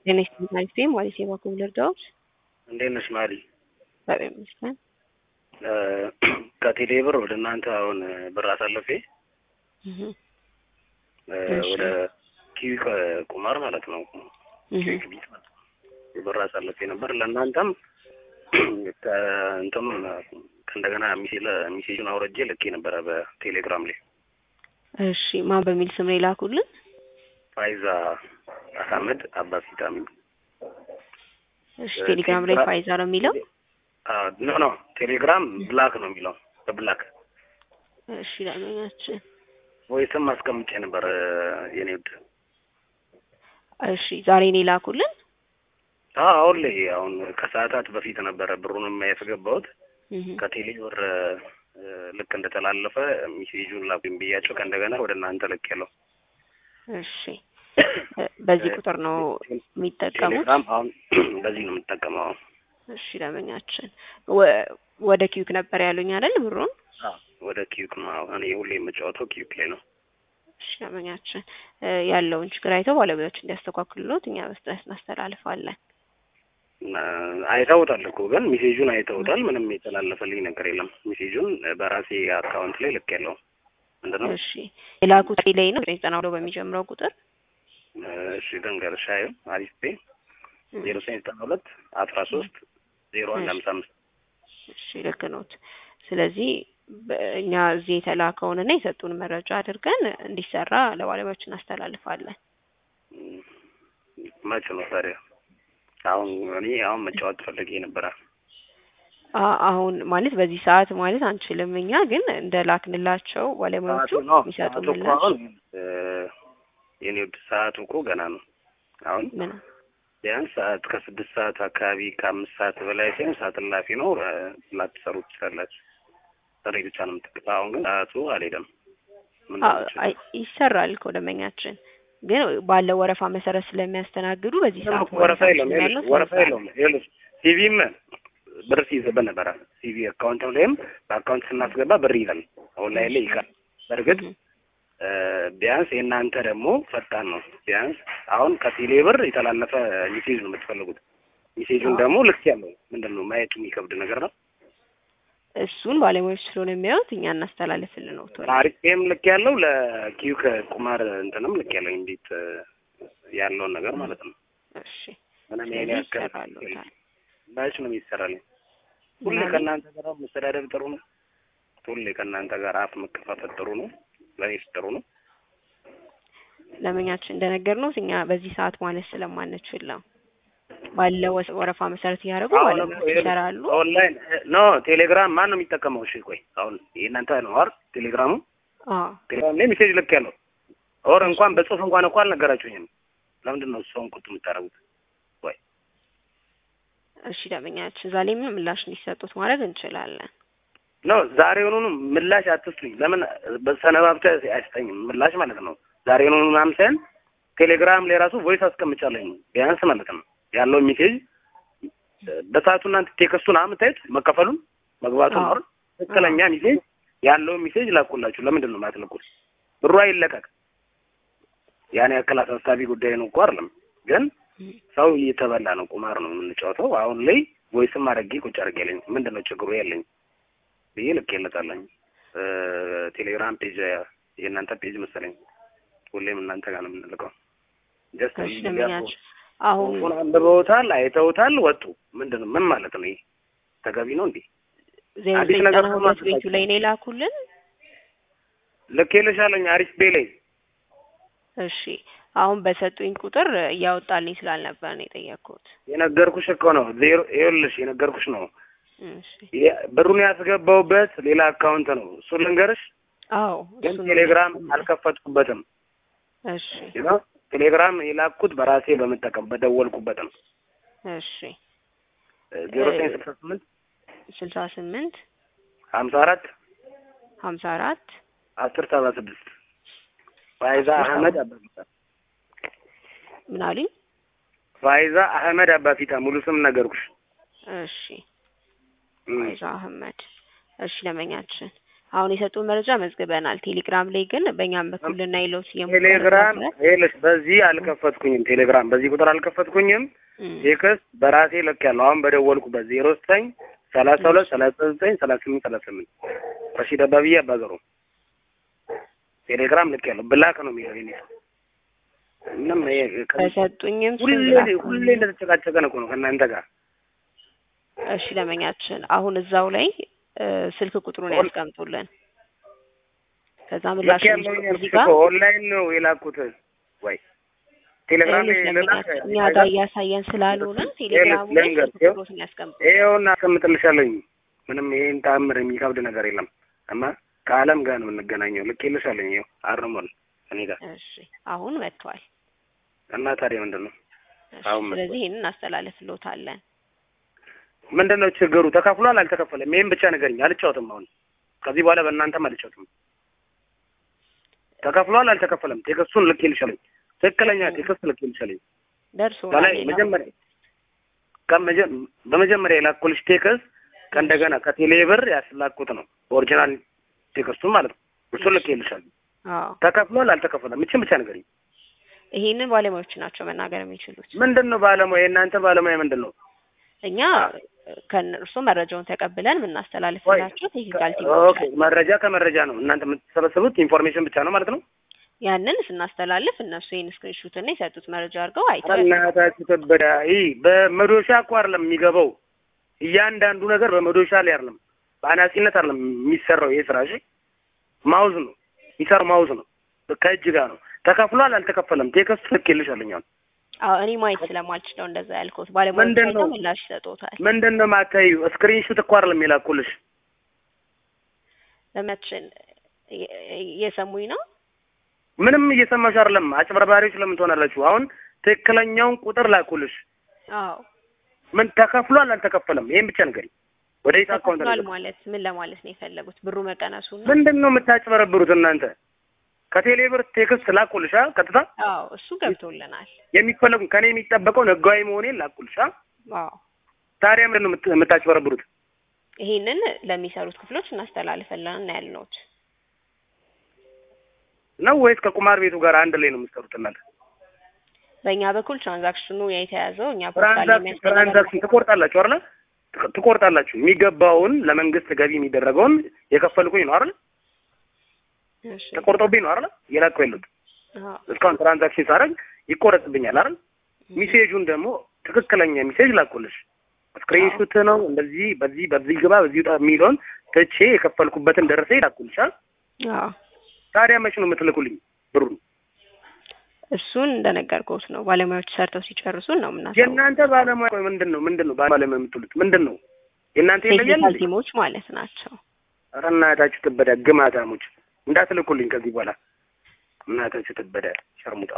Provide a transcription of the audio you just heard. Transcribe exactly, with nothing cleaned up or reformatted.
ጤና ይስጥልኝ ማለት የባንክ ልርዳዎች እንዴት ነሽ ማሪ? በጣም ይመስገን። ከቴሌ ብር ወደ እናንተ አሁን ብር አሳልፌ ወደ ኪዊክ ቁማር ማለት ነው ኪዊክ ቢት ማለት ነው ብር አሳልፌ ነበር። ለእናንተም እንትም እንደገና ሚሴለ ሚሴጁን አውርጄ ልኬ ነበር በቴሌግራም ላይ። እሺ ማን በሚል ስም ላይ ላኩልን? ፋይዛ አህመድ አባሲታሚ። እሺ ቴሌግራም ላይ ፋይዛ ነው የሚለው? አዎ ኖ ኖ ቴሌግራም ብላክ ነው የሚለው በብላክ። እሺ ለማንኛችን ወይስም አስቀምጬ ነበር የኔ ውድ። እሺ ዛሬ ነው ላኩልን? አዎ አሁን ላይ አሁን ከሰዓታት በፊት ነበር ብሩንም ያስገባሁት ከቴሌ ብር ልክ እንደተላለፈ ሚሴጁን ላኩኝ ብያቸው ከእንደገና ወደ እናንተ ልኬለው። እሺ በዚህ ቁጥር ነው የሚጠቀሙት? አሁን በዚህ ነው የምጠቀመው። እሺ ለማንኛችን ወደ ኪዩክ ነበር ያሉኝ አይደል ብሩን? አዎ ወደ ኪዩክ ነው። እኔ ሁሌ የምጫወተው ኪዩክ ላይ ነው። እሺ ለማንኛችን ያለውን ችግር አይተው ባለሙያዎች እንዲያስተካክሉት እኛ በስጥረት እናስተላልፋለን። አይተውታል እኮ ግን ሚሴጁን አይተውታል። ምንም የተላለፈልኝ ነገር የለም። ሚሴጁን በራሴ አካውንት ላይ ልኬለው ምንድነው? እሺ የላኩት ላይ ነው ዘጠና ሁለት በሚጀምረው ቁጥር። እሺ ደንገርሻዩ አሪፍ ቤ ዜሮ ዘጠኝ ሁለት አስራ ሶስት ዜሮ አንድ ሃምሳ አምስት። እሺ ልክ ነዎት። ስለዚህ እኛ እዚህ የተላከውንና የሰጡን መረጃ አድርገን እንዲሰራ ለባለሙያዎች እናስተላልፋለን። መቼ ነው ታዲያ? አሁን እኔ አሁን መጫወት ፈልጌ ነበር። አሁን ማለት በዚህ ሰዓት ማለት አንችልም። እኛ ግን እንደላክንላቸው ባለሙያዎቹ የሚሰጡን ምላሽ የኔ ውድ ሰዓቱ እኮ ገና ነው። አሁን ምን ቢያንስ ሰዓት ከስድስት ሰዓት አካባቢ ከአምስት ሰዓት በላይ ሲሆን ሰዓት እላፊ ነው ላትሰሩ ትችላላችሁ። ጥሪ ብቻ ነው የምትቀበለው። አሁን ግን ሰዓቱ አልሄደም። ምን አይ ይሰራል እኮ ደንበኛችን ግን ባለው ወረፋ መሰረት ስለሚያስተናግዱ በዚህ ሰዓት ወረፋ የለም ወረፋ የለም። ይኸውልሽ ሲቪም ብር ሲይዝብን ነበረ። ሲቪ አካውንት ላይም በአካውንት ስናስገባ ብር ይላል ኦንላይን ላይ ይካል። በርግጥ ቢያንስ የእናንተ ደግሞ ፈጣን ነው። ቢያንስ አሁን ከቴሌ ብር የተላለፈ ሚሴጅ ነው የምትፈልጉት። ሚሴጁን ደግሞ ልክ ያለው ምንድነው ማየቱ የሚከብድ ነገር ነው። እሱን ባለሙያዎች ስለሆነ የሚያዩት እኛ እናስተላልፍልን ነው። ታሪክም ልክ ያለው ለኪዩክ ቁማር እንትንም ልክ ያለው እንዴት ያለውን ነገር ማለት ነው። እሺ ምንም ያኔ ያከራሉ ባሽ ነው የሚሰራል። ሁሌ ከእናንተ ጋር መስተዳደር ጥሩ ነው። ሁሌ ከእናንተ ጋር አፍ መከፋፈል ጥሩ ነው። ለኔስ ጥሩ ነው። ለማንኛችን እንደነገርነው እኛ በዚህ ሰዓት ማለት ስለማንችል ነው ባለው ወረፋ መሰረት ያደርጉ ባለሙያዎች ይሰራሉ። ኦንላይን ኖ ቴሌግራም ማን ነው የሚጠቀመው? እሺ ቆይ አሁን የእናንተ ነው አይደል ቴሌግራሙ? አዎ ቴሌግራም ላይ ሜሴጅ ልክ ያለው ኦር እንኳን በጽሁፍ እንኳን እኮ አልነገራችሁኝም። ለምንድን ነው ሰውን ቁጥ የምታረጉት? ወይ እሺ ደምኛችን ዛሬ ምን ምላሽ እንዲሰጡት ማድረግ እንችላለን። ኖ ዛሬውኑ ምላሽ አትስጡኝ። ለምን በሰነባብተ አይስጠኝም ምላሽ ማለት ነው። ዛሬውኑ ማምሰን ቴሌግራም ላይ ራሱ ቮይስ አስቀምጫለኝ ቢያንስ ማለት ነው ያለው ሚሴጅ በሰዓቱ እናንተ ቴክስቱን አምታይት መከፈሉን መግባቱን ነው ትክክለኛ ሚሴጅ ያለው ሚሴጅ ላኩላችሁ። ለምንድን ነው ማትለቁት? ብሩ አይለቀቅ ያኔ ያከላ አሳሳቢ ጉዳይ ነው እኮ አይደለም። ግን ሰው እየተበላ ነው። ቁማር ነው የምንጫወተው። አሁን ላይ ቮይስም አድርጌ ቁጭ አድርጌልኝ ምንድነው ችግሩ ያለኝ ብዬ ልኬለታለኝ። ቴሌግራም ፔጅ የእናንተ ፔጅ መሰለኝ ሁሌም እናንተ ጋር ነው የምንልከው። ጀስት አሁን ፎን አንብበውታል፣ አይተውታል፣ ወጡ። ምንድነው ምን ማለት ነው? ይሄ ተገቢ ነው እንዴ? አዲስ ነገር ነው ቤቱ ላይ ነው ላኩልን። ልኬልሻለኝ አሪፍ ቤ ላይ። እሺ አሁን በሰጡኝ ቁጥር እያወጣልኝ ስላልነበር ነው የጠየቅኩት። የነገርኩሽ እኮ ነው ዜሮ ይኸውልሽ የነገርኩሽ ነው። እሺ ብሩን ያስገባውበት ሌላ አካውንት ነው። እሱ ልንገርሽ። አዎ ግን ቴሌግራም አልከፈትኩበትም። እሺ ይሄው ቴሌግራም የላኩት በራሴ በመጠቀም በደወልኩበት ነው። እሺ ዜሮ ዘጠኝ ስልሳ ስምንት ስልሳ ስምንት ሀምሳ አራት ሀምሳ አራት አስር ሰባ ስድስት ፋይዛ አህመድ አባፊታ። ምን አለኝ? ፋይዛ አህመድ አባፊታ ሙሉ ስም ነገርኩሽ። እሺ ፋይዛ አህመድ። እሺ ለማንኛችን አሁን የሰጡን መረጃ መዝግበናል። ቴሌግራም ላይ ግን በእኛም በኩል እና ይሎት ቴሌግራም ይልሽ በዚህ አልከፈትኩኝም። ቴሌግራም በዚህ ቁጥር አልከፈትኩኝም። ቴክስት በራሴ ልክ ያለው አሁን በደወልኩበት ዜሮ ዘጠኝ ሰላሳ ሁለት ሰላሳ ዘጠኝ ሰላሳ ስምንት ሰላሳ ስምንት ረሺድ አባብዬ አባገሩ ቴሌግራም ልክ ያለው ብላክ ነው የሚለው የኔ ምንም ከሰጡኝም ሁሌ ሁሌ እንደተጨቃጨቀ ነው ነው ከእናንተ ጋር። እሺ ለመኛችን አሁን እዛው ላይ ስልክ ቁጥሩን ያስቀምጡልን። ከዛ ምላሽ እዚህ ጋር ኦንላይን ነው የላኩት ወይ ቴሌግራም ላይ ለላከ እኛ ጋር እያሳየን ስላልሆነ ቴሌግራሙ ላይ ቁጥሩን ያስቀምጡ። ይሄውና አስቀምጥልሻለሁ። ምንም ይሄን ታምር የሚከብድ ነገር የለም። እማ ከዓለም ጋር ነው የምንገናኘው። ልኬልሻለሁ። ይሄው አርሞል እኔ ጋር እሺ አሁን መጥቷል። እና ታዲያ ምንድነው አሁን መጥቷል። ስለዚህ ይሄንን አስተላልፍልዎታለን። ምንድነው ችግሩ? ተከፍሏል አልተከፈለም? ይሄን ብቻ ንገሪኝ። አልጫወትም። አሁን ከዚህ በኋላ በእናንተም አልጫወትም። ተከፍሏል አልተከፈለም? ቴክስቱን ልኬልሻለሁ። ትክክለኛ ቴክስት ልኬልሻለሁ። ደርሶ ላይ መጀመሪያ ከመጀ በመጀመሪያ የላኩልሽ ቴክስት ከእንደገና ከቴሌብር ያስላኩት ነው ኦሪጂናል ቴክስቱ ማለት ነው። እሱ ልኬልሻለሁ። አዎ ተከፍሏል አልተከፈለም? እቺን ብቻ ንገሪኝ። ይሄንን ባለሙያዎች ናቸው መናገር የሚችሉት። ምንድነው ባለሙያ? የእናንተ ባለሙያ ምንድነው? እኛ ከእርሱ መረጃውን ተቀብለን የምናስተላልፍላችሁ ቴክኒካል ቲም። ኦኬ መረጃ ከመረጃ ነው እናንተ የምትሰበስቡት ኢንፎርሜሽን ብቻ ነው ማለት ነው። ያንን ስናስተላልፍ እነሱ ይሄን ስክሪንሾት እና የሰጡት መረጃ አድርገው አይተው እናታችሁ ተበዳይ በመዶሻ እኮ አይደለም የሚገባው። እያንዳንዱ ነገር በመዶሻ ላይ አይደለም በአናጺነት አይደለም የሚሰራው። ይሄ ስራ እሺ ማውዝ ነው የሚሰራው፣ ማውዝ ነው ከእጅ ጋር ነው። ተከፍሏል አልተከፈለም? ቴክስት ልኬልሻለሁ። አዎ እኔ ማየት ስለማልችል ነው እንደዛ ያልኩት። ባለሙያው ምላሽ ይሰጡታል። ምንድነው ማታዩ? ስክሪንሾት እኮ አይደለም የላኩልሽ። ለማችን እየሰሙኝ ነው? ምንም እየሰማሽ አይደለም። አጭበርባሪዎች ለምን ትሆናላችሁ? አሁን ትክክለኛውን ቁጥር ላኩልሽ። አዎ ምን ተከፍሏል አልተከፈለም? ይሄን ብቻ ንገሪ። ወደ ይታ አካውንት ተከፍሏል ማለት ምን ለማለት ነው የፈለጉት? ብሩ መቀነሱ ነው? ምንድነው የምታጭበረብሩት እናንተ? ከቴሌብር ቴክስት ላኩልሻ ቀጥታ። አዎ እሱ ገብቶልናል። የሚፈለጉ ከኔ የሚጠበቀው ህጋዊ መሆኔን ላኩልሻ። አዎ ታዲያ ምንድነው የምታጭበረብሩት? ይሄንን ለሚሰሩት ክፍሎች እናስተላልፈለን ያልነው ነው ወይስ ከቁማር ቤቱ ጋር አንድ ላይ ነው የምትሰሩት እናንተ? በእኛ በኩል ትራንዛክሽኑ የተያዘው እኛ ትራንዛክሽን ትቆርጣላችሁ አይደል? ትቆርጣላችሁ። የሚገባውን ለመንግስት ገቢ የሚደረገውን የከፈልኩኝ ነው አይደል? እሺ ተቆርጦብኝ ነው አይደል? የላከው የለም። አዎ እስካሁን ትራንዛክሽን ሳደርግ ይቆረጥብኛል አይደል? ሚሴጁን ደግሞ ትክክለኛ ሚሴጅ ላኩልሽ። ስክሪንሾት ነው እንደዚህ በዚህ በዚህ ግባ በዚህ ወጣ የሚለውን ተቼ የከፈልኩበትን ደረሰ ይላኩልሽ። አዎ ታዲያ መች ነው የምትልኩልኝ ብሩን? እሱን እንደነገርኩት ነው ባለሙያዎች ሰርተው ሲጨርሱ ነው ምናምን። የእናንተ ባለሙያ ምንድነው ምንድነው ባለሙያ የምትሉት ምንድነው? የእናንተ ቴክኒካል ቲሞች ማለት ናቸው። ኧረ እናታችሁ ትበዳ ግማታሞች እንዳትልኩልኝ ከዚህ በኋላ እናታችሁ ትበዳ ሸርሙጣ